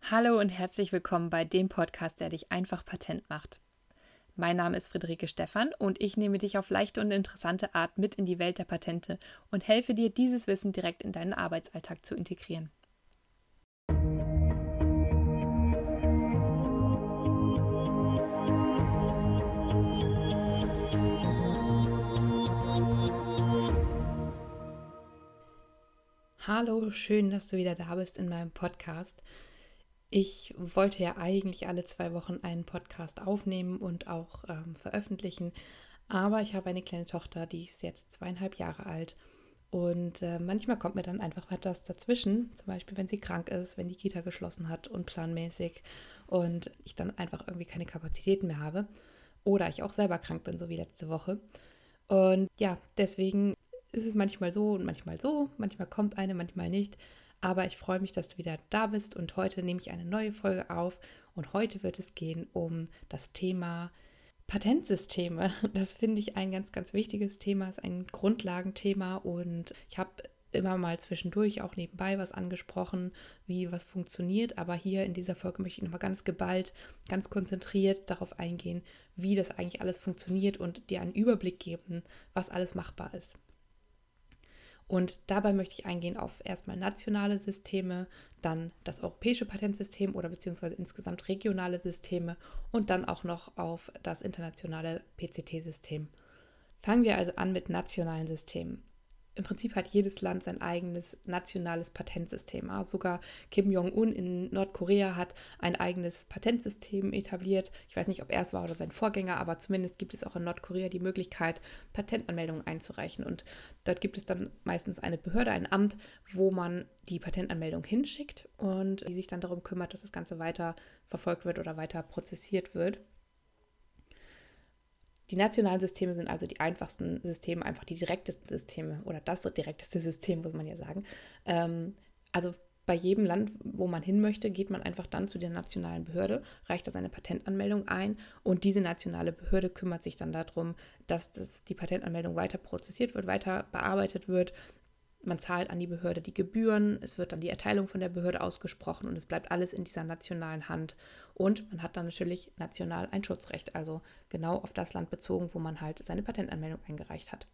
Hallo und herzlich willkommen bei dem Podcast, der dich einfach patent macht. Mein Name ist Friederike Stephan und ich nehme dich auf leichte und interessante Art mit in die Welt der Patente und helfe dir, dieses Wissen direkt in deinen Arbeitsalltag zu integrieren. Hallo, schön, dass du wieder da bist in meinem Podcast. Ich wollte ja eigentlich alle 2 Wochen einen Podcast aufnehmen und auch veröffentlichen, aber ich habe eine kleine Tochter, die ist jetzt 2,5 Jahre alt und manchmal kommt mir dann einfach was dazwischen, zum Beispiel wenn sie krank ist, wenn die Kita geschlossen hat unplanmäßig und ich dann einfach irgendwie keine Kapazitäten mehr habe oder ich auch selber krank bin, so wie letzte Woche. Und ja, deswegen ist es manchmal so und manchmal so, manchmal kommt eine, manchmal nicht. Aber ich freue mich, dass du wieder da bist und heute nehme ich eine neue Folge auf und heute wird es gehen um das Thema Patentsysteme. Das finde ich ein ganz, ganz wichtiges Thema, ist ein Grundlagenthema und ich habe immer mal zwischendurch auch nebenbei was angesprochen, wie was funktioniert, aber hier in dieser Folge möchte ich nochmal ganz geballt, ganz konzentriert darauf eingehen, wie das eigentlich alles funktioniert und dir einen Überblick geben, was alles machbar ist. Und dabei möchte ich eingehen auf erstmal nationale Systeme, dann das europäische Patentsystem oder beziehungsweise insgesamt regionale Systeme und dann auch noch auf das internationale PCT-System. Fangen wir also an mit nationalen Systemen. Im Prinzip hat jedes Land sein eigenes nationales Patentsystem. Sogar Kim Jong-un in Nordkorea hat ein eigenes Patentsystem etabliert. Ich weiß nicht, ob er es war oder sein Vorgänger, aber zumindest gibt es auch in Nordkorea die Möglichkeit, Patentanmeldungen einzureichen. Und dort gibt es dann meistens eine Behörde, ein Amt, wo man die Patentanmeldung hinschickt und die sich dann darum kümmert, dass das Ganze weiter verfolgt wird oder weiter prozessiert wird. Die nationalen Systeme sind also die einfachsten Systeme, einfach die direktesten Systeme oder das direkteste System, muss man ja sagen. Also bei jedem Land, wo man hin möchte, geht man einfach dann zu der nationalen Behörde, reicht da seine Patentanmeldung ein und diese nationale Behörde kümmert sich dann darum, dass die Patentanmeldung weiter prozessiert wird, weiter bearbeitet wird. Man zahlt an die Behörde die Gebühren, es wird dann die Erteilung von der Behörde ausgesprochen und es bleibt alles in dieser nationalen Hand. Und man hat dann natürlich national ein Schutzrecht, also genau auf das Land bezogen, wo man halt seine Patentanmeldung eingereicht hat.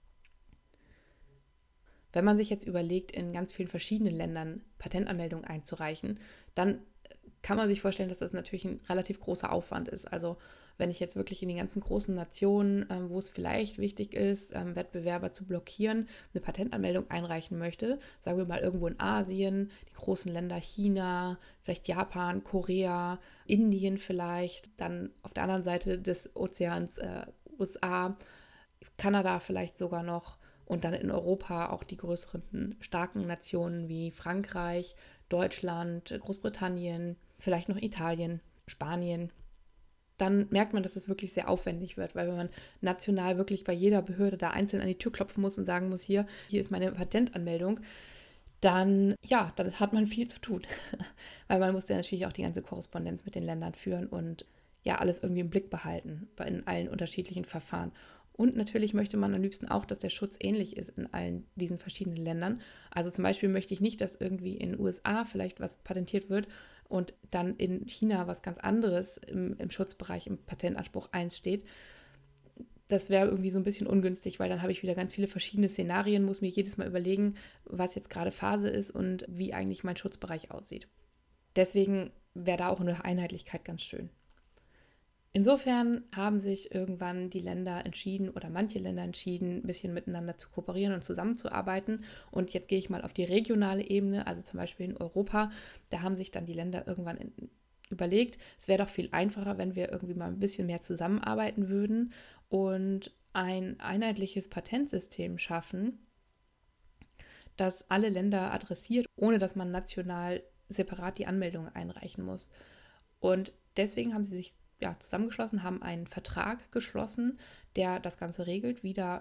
Wenn man sich jetzt überlegt, in ganz vielen verschiedenen Ländern Patentanmeldungen einzureichen, dann kann man sich vorstellen, dass das natürlich ein relativ großer Aufwand ist. Also wenn ich jetzt wirklich in die ganzen großen Nationen, wo es vielleicht wichtig ist, Wettbewerber zu blockieren, eine Patentanmeldung einreichen möchte, sagen wir mal irgendwo in Asien, die großen Länder China, vielleicht Japan, Korea, Indien vielleicht, dann auf der anderen Seite des Ozeans USA, Kanada vielleicht sogar noch und dann in Europa auch die größeren starken Nationen wie Frankreich, Deutschland, Großbritannien, vielleicht noch Italien, Spanien, dann merkt man, dass es wirklich sehr aufwendig wird, weil wenn man national wirklich bei jeder Behörde da einzeln an die Tür klopfen muss und sagen muss, hier ist meine Patentanmeldung, dann hat man viel zu tun. Weil man muss ja natürlich auch die ganze Korrespondenz mit den Ländern führen und ja, alles irgendwie im Blick behalten in allen unterschiedlichen Verfahren. Und natürlich möchte man am liebsten auch, dass der Schutz ähnlich ist in allen diesen verschiedenen Ländern. Also zum Beispiel möchte ich nicht, dass irgendwie in den USA vielleicht was patentiert wird und dann in China was ganz anderes im Schutzbereich, im Patentanspruch 1 steht. Das wäre irgendwie so ein bisschen ungünstig, weil dann habe ich wieder ganz viele verschiedene Szenarien, muss mir jedes Mal überlegen, was jetzt gerade Phase ist und wie eigentlich mein Schutzbereich aussieht. Deswegen wäre da auch eine Einheitlichkeit ganz schön. Insofern haben sich irgendwann die Länder entschieden oder manche Länder entschieden, ein bisschen miteinander zu kooperieren und zusammenzuarbeiten. Und jetzt gehe ich mal auf die regionale Ebene, also zum Beispiel in Europa. Da haben sich dann die Länder irgendwann überlegt, es wäre doch viel einfacher, wenn wir irgendwie mal ein bisschen mehr zusammenarbeiten würden und ein einheitliches Patentsystem schaffen, das alle Länder adressiert, ohne dass man national separat die Anmeldung einreichen muss. Und deswegen haben sie sich zusammengeschlossen, haben einen Vertrag geschlossen, der das Ganze regelt, wieder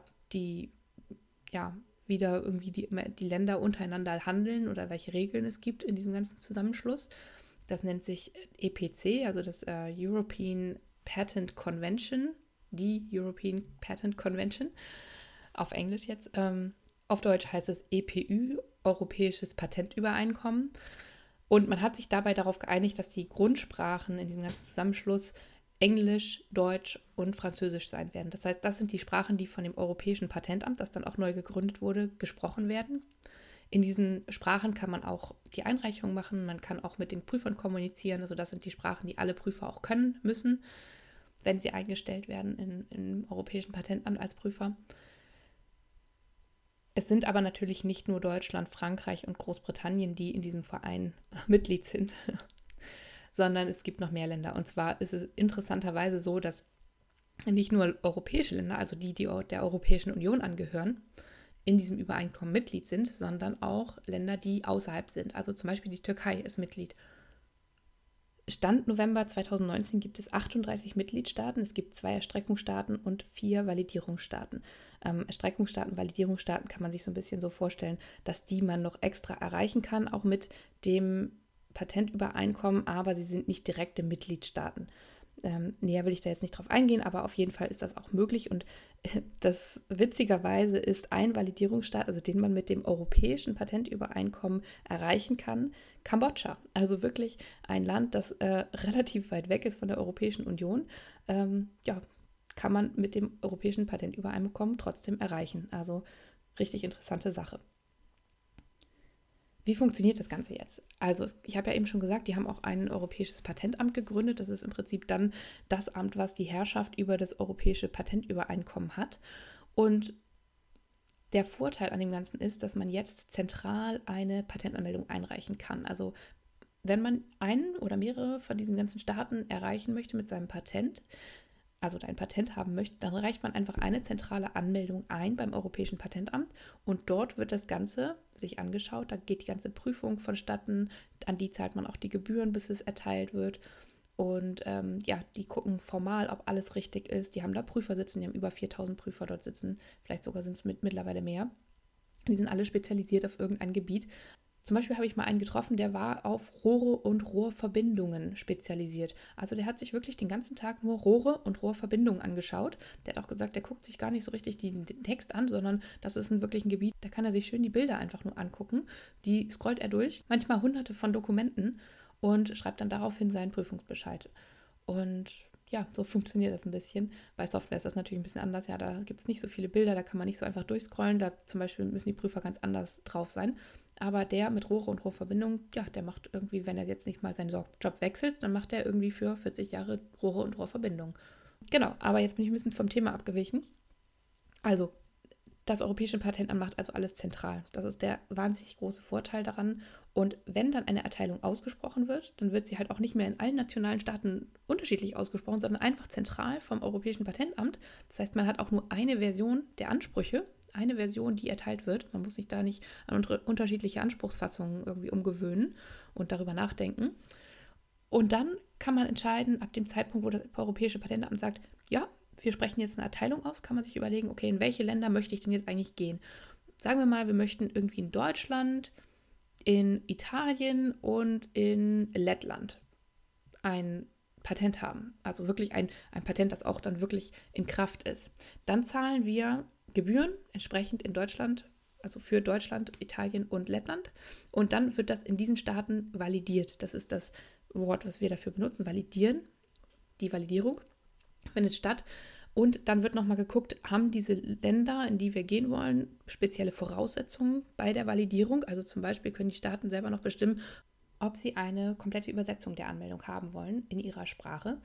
irgendwie die Länder untereinander handeln oder welche Regeln es gibt in diesem ganzen Zusammenschluss. Das nennt sich EPC, also das European Patent Convention, die European Patent Convention, auf Englisch jetzt. Auf Deutsch heißt es EPÜ, Europäisches Patentübereinkommen. Und man hat sich dabei darauf geeinigt, dass die Grundsprachen in diesem ganzen Zusammenschluss Englisch, Deutsch und Französisch sein werden. Das heißt, das sind die Sprachen, die von dem Europäischen Patentamt, das dann auch neu gegründet wurde, gesprochen werden. In diesen Sprachen kann man auch die Einreichung machen, man kann auch mit den Prüfern kommunizieren. Also das sind die Sprachen, die alle Prüfer auch können müssen, wenn sie eingestellt werden im Europäischen Patentamt als Prüfer. Es sind aber natürlich nicht nur Deutschland, Frankreich und Großbritannien, die in diesem Verein Mitglied sind, sondern es gibt noch mehr Länder. Und zwar ist es interessanterweise so, dass nicht nur europäische Länder, also die der Europäischen Union angehören, in diesem Übereinkommen Mitglied sind, sondern auch Länder, die außerhalb sind. Also zum Beispiel die Türkei ist Mitglied. Stand November 2019 gibt es 38 Mitgliedstaaten, es gibt 2 Erstreckungsstaaten und 4 Validierungsstaaten. Erstreckungsstaaten, Validierungsstaaten kann man sich so ein bisschen so vorstellen, dass die man noch extra erreichen kann, auch mit dem Patentübereinkommen, aber sie sind nicht direkte Mitgliedstaaten. Näher will ich da jetzt nicht drauf eingehen, aber auf jeden Fall ist das auch möglich und das witzigerweise ist ein Validierungsstaat, also den man mit dem Europäischen Patentübereinkommen erreichen kann, Kambodscha. Also wirklich ein Land, das relativ weit weg ist von der Europäischen Union. Kann man mit dem Europäischen Patentübereinkommen trotzdem erreichen. Also richtig interessante Sache. Wie funktioniert das Ganze jetzt? Also ich habe ja eben schon gesagt, die haben auch ein europäisches Patentamt gegründet. Das ist im Prinzip dann das Amt, was die Herrschaft über das europäische Patentübereinkommen hat. Und der Vorteil an dem Ganzen ist, dass man jetzt zentral eine Patentanmeldung einreichen kann. Also wenn man einen oder mehrere von diesen ganzen Staaten erreichen möchte mit seinem Patent, also ein Patent haben möchte, dann reicht man einfach eine zentrale Anmeldung ein beim Europäischen Patentamt und dort wird das Ganze sich angeschaut, da geht die ganze Prüfung vonstatten, an die zahlt man auch die Gebühren, bis es erteilt wird und die gucken formal, ob alles richtig ist, die haben da Prüfer sitzen, die haben über 4000 Prüfer dort sitzen, vielleicht sogar sind es mittlerweile mehr, die sind alle spezialisiert auf irgendein Gebiet. Zum Beispiel habe ich mal einen getroffen, der war auf Rohre und Rohrverbindungen spezialisiert. Also der hat sich wirklich den ganzen Tag nur Rohre und Rohrverbindungen angeschaut. Der hat auch gesagt, der guckt sich gar nicht so richtig den Text an, sondern das ist wirklich ein Gebiet, da kann er sich schön die Bilder einfach nur angucken. Die scrollt er durch, manchmal hunderte von Dokumenten und schreibt dann daraufhin seinen Prüfungsbescheid. Und ja, so funktioniert das ein bisschen. Bei Software ist das natürlich ein bisschen anders. Ja, da gibt es nicht so viele Bilder, da kann man nicht so einfach durchscrollen. Da zum Beispiel müssen die Prüfer ganz anders drauf sein. Aber der mit Rohre und Rohrverbindung, ja, der macht irgendwie, wenn er jetzt nicht mal seinen Job wechselt, dann macht er irgendwie für 40 Jahre Rohre und Rohrverbindung. Genau, aber jetzt bin ich ein bisschen vom Thema abgewichen. Also, das Europäische Patentamt macht also alles zentral. Das ist der wahnsinnig große Vorteil daran. Und wenn dann eine Erteilung ausgesprochen wird, dann wird sie halt auch nicht mehr in allen nationalen Staaten unterschiedlich ausgesprochen, sondern einfach zentral vom Europäischen Patentamt. Das heißt, man hat auch nur eine Version der Ansprüche, eine Version, die erteilt wird. Man muss sich da nicht an unterschiedliche Anspruchsfassungen irgendwie umgewöhnen und darüber nachdenken. Und dann kann man entscheiden, ab dem Zeitpunkt, wo das Europäische Patentamt sagt, ja, wir sprechen jetzt eine Erteilung aus, kann man sich überlegen, okay, in welche Länder möchte ich denn jetzt eigentlich gehen? Sagen wir mal, wir möchten irgendwie in Deutschland, in Italien und in Lettland ein Patent haben. Also wirklich ein Patent, das auch dann wirklich in Kraft ist. Dann zahlen wir Gebühren entsprechend in Deutschland, also für Deutschland, Italien und Lettland. Und dann wird das in diesen Staaten validiert. Das ist das Wort, was wir dafür benutzen, validieren. Die Validierung findet statt. Und dann wird nochmal geguckt, haben diese Länder, in die wir gehen wollen, spezielle Voraussetzungen bei der Validierung. Also zum Beispiel können die Staaten selber noch bestimmen, ob sie eine komplette Übersetzung der Anmeldung haben wollen in ihrer Sprache.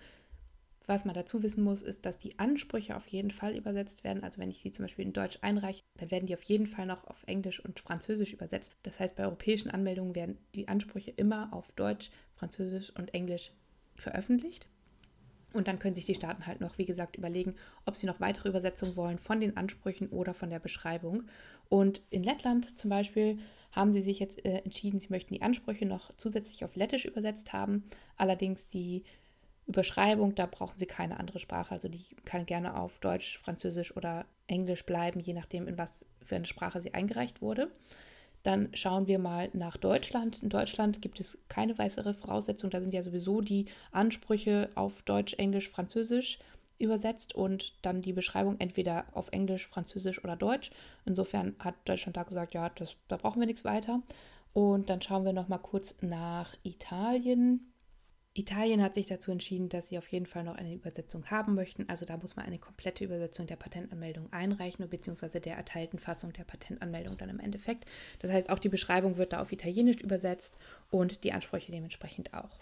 Was man dazu wissen muss, ist, dass die Ansprüche auf jeden Fall übersetzt werden. Also wenn ich die zum Beispiel in Deutsch einreiche, dann werden die auf jeden Fall noch auf Englisch und Französisch übersetzt. Das heißt, bei europäischen Anmeldungen werden die Ansprüche immer auf Deutsch, Französisch und Englisch veröffentlicht. Und dann können sich die Staaten halt noch, wie gesagt, überlegen, ob sie noch weitere Übersetzungen wollen von den Ansprüchen oder von der Beschreibung. Und in Lettland zum Beispiel haben sie sich jetzt entschieden, sie möchten die Ansprüche noch zusätzlich auf Lettisch übersetzt haben. Allerdings die Überschreibung, da brauchen sie keine andere Sprache. Also die kann gerne auf Deutsch, Französisch oder Englisch bleiben, je nachdem, in was für eine Sprache sie eingereicht wurde. Dann schauen wir mal nach Deutschland. In Deutschland gibt es keine weitere Voraussetzung. Da sind ja sowieso die Ansprüche auf Deutsch, Englisch, Französisch übersetzt und dann die Beschreibung entweder auf Englisch, Französisch oder Deutsch. Insofern hat Deutschland da gesagt, ja, da brauchen wir nichts weiter. Und dann schauen wir noch mal kurz nach Italien. Italien hat sich dazu entschieden, dass sie auf jeden Fall noch eine Übersetzung haben möchten. Also da muss man eine komplette Übersetzung der Patentanmeldung einreichen, beziehungsweise der erteilten Fassung der Patentanmeldung dann im Endeffekt. Das heißt, auch die Beschreibung wird da auf Italienisch übersetzt und die Ansprüche dementsprechend auch.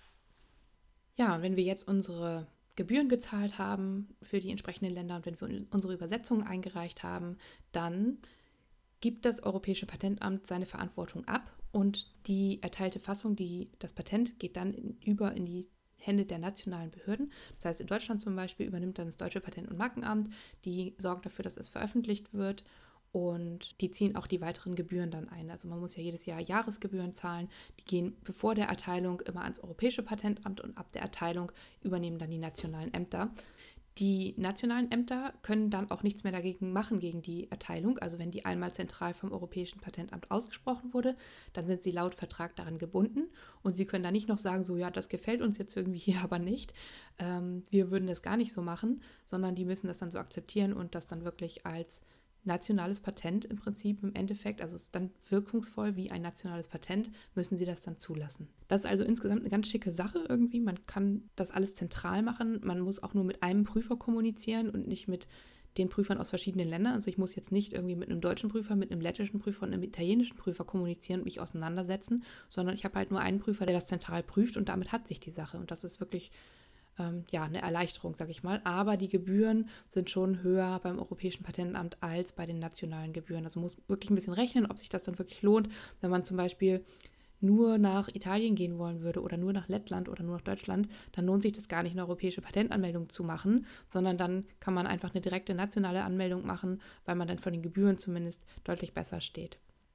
Ja, und wenn wir jetzt unsere Gebühren gezahlt haben für die entsprechenden Länder und wenn wir unsere Übersetzungen eingereicht haben, dann gibt das Europäische Patentamt seine Verantwortung ab und die erteilte Fassung, das Patent, geht dann über in die Hände der nationalen Behörden. Das heißt, in Deutschland zum Beispiel übernimmt dann das Deutsche Patent- und Markenamt, die sorgt dafür, dass es veröffentlicht wird und die ziehen auch die weiteren Gebühren dann ein. Also man muss ja jedes Jahr Jahresgebühren zahlen. Die gehen bevor der Erteilung immer ans Europäische Patentamt und ab der Erteilung übernehmen dann die nationalen Ämter. Die nationalen Ämter können dann auch nichts mehr dagegen machen, gegen die Erteilung. Also wenn die einmal zentral vom Europäischen Patentamt ausgesprochen wurde, dann sind sie laut Vertrag daran gebunden und sie können da nicht noch sagen, so ja, das gefällt uns jetzt irgendwie hier aber nicht. Wir würden das gar nicht so machen, sondern die müssen das dann so akzeptieren und das dann wirklich als nationales Patent im Prinzip im Endeffekt, also es ist dann wirkungsvoll wie ein nationales Patent, müssen sie das dann zulassen. Das ist also insgesamt eine ganz schicke Sache irgendwie. Man kann das alles zentral machen. Man muss auch nur mit einem Prüfer kommunizieren und nicht mit den Prüfern aus verschiedenen Ländern. Also ich muss jetzt nicht irgendwie mit einem deutschen Prüfer, mit einem lettischen Prüfer und einem italienischen Prüfer kommunizieren und mich auseinandersetzen, sondern ich habe halt nur einen Prüfer, der das zentral prüft und damit hat sich die Sache. Und das ist wirklich eine Erleichterung, sage ich mal. Aber die Gebühren sind schon höher beim Europäischen Patentamt als bei den nationalen Gebühren. Also man muss wirklich ein bisschen rechnen, ob sich das dann wirklich lohnt, wenn man zum Beispiel nur nach Italien gehen wollen würde oder nur nach Lettland oder nur nach Deutschland, dann lohnt sich das gar nicht, eine europäische Patentanmeldung zu machen, sondern dann kann man einfach eine direkte nationale Anmeldung machen, weil man dann von den Gebühren zumindest deutlich besser steht.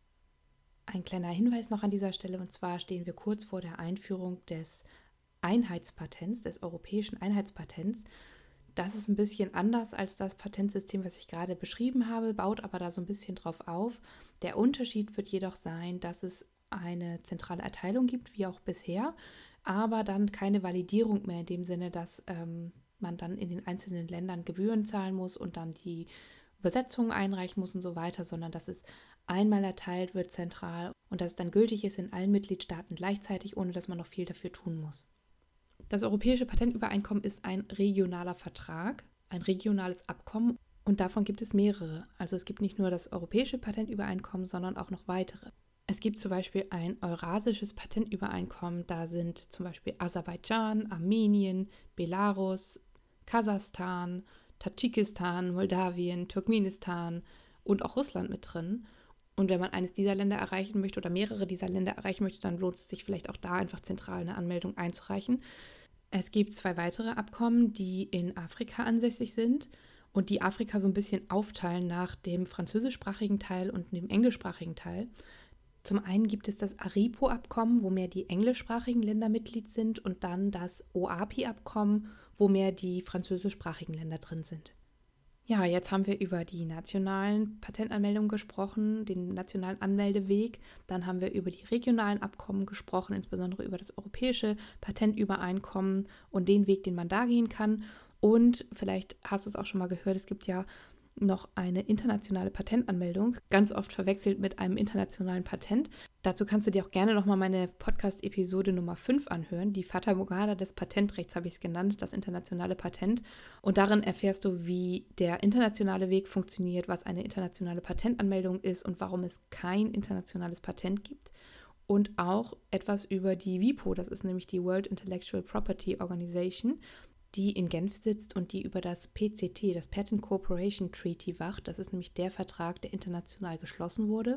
Ein kleiner Hinweis noch an dieser Stelle, und zwar stehen wir kurz vor der Einführung des Einheitspatents, des europäischen Einheitspatents. Das ist ein bisschen anders als das Patentsystem, was ich gerade beschrieben habe, baut aber da so ein bisschen drauf auf. Der Unterschied wird jedoch sein, dass es eine zentrale Erteilung gibt, wie auch bisher, aber dann keine Validierung mehr in dem Sinne, dass man dann in den einzelnen Ländern Gebühren zahlen muss und dann die Übersetzungen einreichen muss und so weiter, sondern dass es einmal erteilt wird zentral und dass es dann gültig ist in allen Mitgliedstaaten gleichzeitig, ohne dass man noch viel dafür tun muss. Das Europäische Patentübereinkommen ist ein regionaler Vertrag, ein regionales Abkommen und davon gibt es mehrere. Also es gibt nicht nur das Europäische Patentübereinkommen, sondern auch noch weitere. Es gibt zum Beispiel ein Eurasisches Patentübereinkommen, da sind zum Beispiel Aserbaidschan, Armenien, Belarus, Kasachstan, Tadschikistan, Moldawien, Turkmenistan und auch Russland mit drin. Und wenn man eines dieser Länder erreichen möchte oder mehrere dieser Länder erreichen möchte, dann lohnt es sich vielleicht auch da einfach zentral eine Anmeldung einzureichen. Es gibt 2 weitere Abkommen, die in Afrika ansässig sind und die Afrika so ein bisschen aufteilen nach dem französischsprachigen Teil und dem englischsprachigen Teil. Zum einen gibt es das ARIPO-Abkommen, wo mehr die englischsprachigen Länder Mitglied sind und dann das OAPI-Abkommen, wo mehr die französischsprachigen Länder drin sind. Ja, jetzt haben wir über die nationalen Patentanmeldungen gesprochen, den nationalen Anmeldeweg. Dann haben wir über die regionalen Abkommen gesprochen, insbesondere über das Europäische Patentübereinkommen und den Weg, den man da gehen kann. Und vielleicht hast du es auch schon mal gehört, es gibt ja noch eine internationale Patentanmeldung, ganz oft verwechselt mit einem internationalen Patent. Dazu kannst du dir auch gerne nochmal meine Podcast-Episode Nummer 5 anhören. Die Fata Morgana des Patentrechts habe ich es genannt, das internationale Patent. Und darin erfährst du, wie der internationale Weg funktioniert, was eine internationale Patentanmeldung ist und warum es kein internationales Patent gibt. Und auch etwas über die WIPO, das ist nämlich die World Intellectual Property Organization, die in Genf sitzt und die über das PCT, das Patent Cooperation Treaty, wacht. Das ist nämlich der Vertrag, der international geschlossen wurde.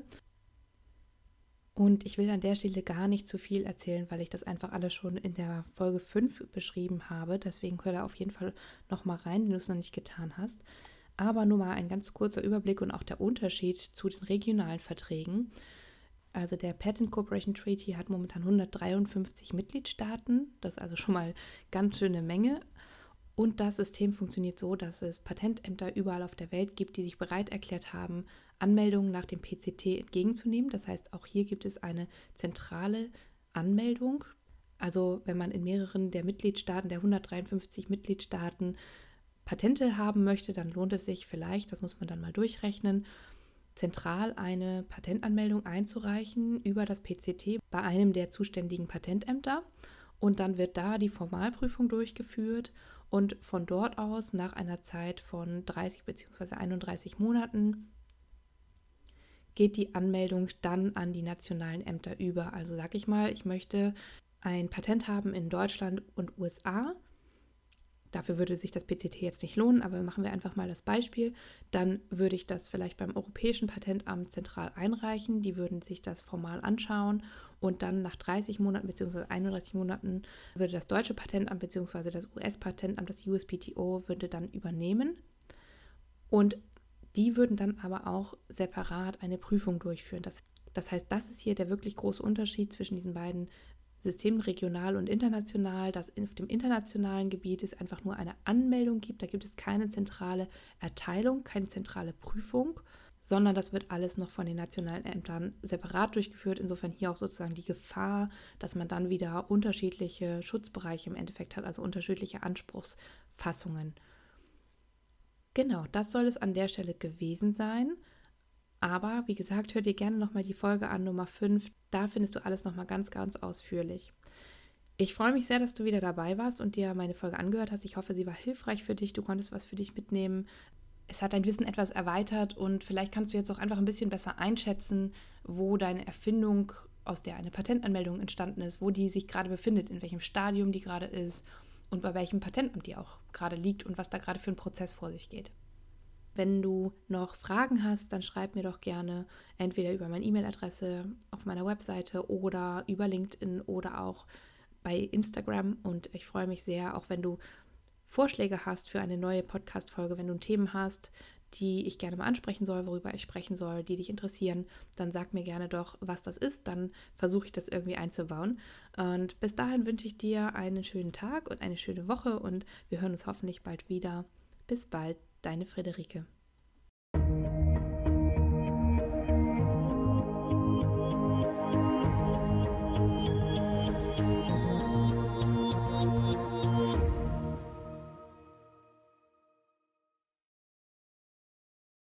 Und ich will an der Stelle gar nicht zu viel erzählen, weil ich das einfach alles schon in der Folge 5 beschrieben habe. Deswegen hör da auf jeden Fall nochmal rein, wenn du es noch nicht getan hast. Aber nur mal ein ganz kurzer Überblick und auch der Unterschied zu den regionalen Verträgen. Also der Patent Cooperation Treaty hat momentan 153 Mitgliedstaaten. Das ist also schon mal ganz schöne Menge. Und das System funktioniert so, dass es Patentämter überall auf der Welt gibt, die sich bereit erklärt haben, Anmeldungen nach dem PCT entgegenzunehmen. Das heißt, auch hier gibt es eine zentrale Anmeldung. Also wenn man in mehreren der Mitgliedstaaten, der 153 Mitgliedstaaten, Patente haben möchte, dann lohnt es sich vielleicht, das muss man dann mal durchrechnen, zentral eine Patentanmeldung einzureichen über das PCT bei einem der zuständigen Patentämter. Und dann wird da die Formalprüfung durchgeführt und von dort aus nach einer Zeit von 30 bzw. 31 Monaten geht die Anmeldung dann an die nationalen Ämter über. Also sage ich mal, ich möchte ein Patent haben in Deutschland und USA. Dafür würde sich das PCT jetzt nicht lohnen, aber machen wir einfach mal das Beispiel. Dann würde ich das vielleicht beim Europäischen Patentamt zentral einreichen. Die würden sich das formal anschauen und dann nach 30 Monaten bzw. 31 Monaten würde das deutsche Patentamt bzw. das US-Patentamt, das USPTO, würde dann übernehmen. Und die würden dann aber auch separat eine Prüfung durchführen. Das heißt, das ist hier der wirklich große Unterschied zwischen diesen beiden Systemen, regional und international, dass auf dem internationalen Gebiet es einfach nur eine Anmeldung gibt. Da gibt es keine zentrale Erteilung, keine zentrale Prüfung, sondern das wird alles noch von den nationalen Ämtern separat durchgeführt. Insofern hier auch sozusagen die Gefahr, dass man dann wieder unterschiedliche Schutzbereiche im Endeffekt hat, also unterschiedliche Anspruchsfassungen. Genau, das soll es an der Stelle gewesen sein. Aber wie gesagt, hör dir gerne nochmal die Folge an, Nummer 5. Da findest du alles nochmal ganz, ganz ausführlich. Ich freue mich sehr, dass du wieder dabei warst und dir meine Folge angehört hast. Ich hoffe, sie war hilfreich für dich. Du konntest was für dich mitnehmen. Es hat dein Wissen etwas erweitert und vielleicht kannst du jetzt auch einfach ein bisschen besser einschätzen, wo deine Erfindung, aus der eine Patentanmeldung entstanden ist, wo die sich gerade befindet, in welchem Stadium die gerade ist und bei welchem Patentamt die auch gerade liegt und was da gerade für ein Prozess vor sich geht. Wenn du noch Fragen hast, dann schreib mir doch gerne entweder über meine E-Mail-Adresse auf meiner Webseite oder über LinkedIn oder auch bei Instagram. Und ich freue mich sehr, auch wenn du Vorschläge hast für eine neue Podcast-Folge, wenn du Themen hast, die ich gerne mal ansprechen soll, worüber ich sprechen soll, die dich interessieren, dann sag mir gerne doch, was das ist. Dann versuche ich das irgendwie einzubauen. Und bis dahin wünsche ich dir einen schönen Tag und eine schöne Woche und wir hören uns hoffentlich bald wieder. Bis bald, deine Friederike.